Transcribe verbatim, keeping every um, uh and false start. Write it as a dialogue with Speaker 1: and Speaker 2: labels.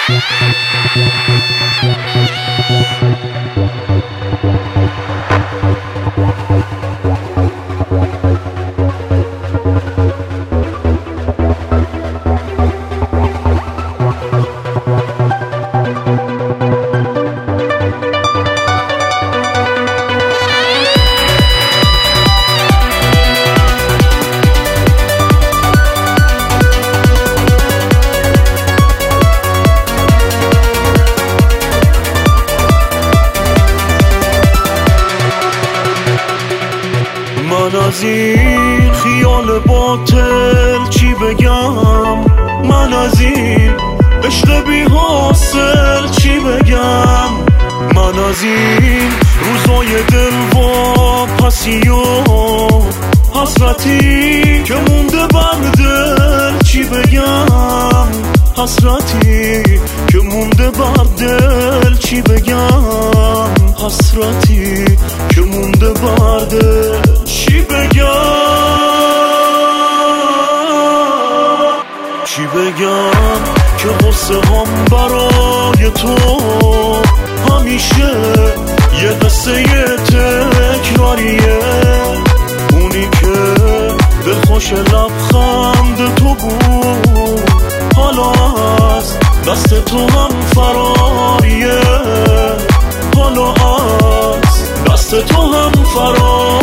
Speaker 1: من از این خیال باطل چی بگم، من از این عشق بی حاصل چی بگم، من از این روزای دل و پسی و حسرتی که مونده بر دل چی بگم، حسرتی که مونده بر دل چی بگم، حسرتی که مونده بر دل چی بگم، چی بگم که غصه هم برای تو همیشه یه قصه تکراریه، اونی که دلخوش لبخند تو بود حالا از دست تو هم فراریه، حالا از دست تو هم فراریه.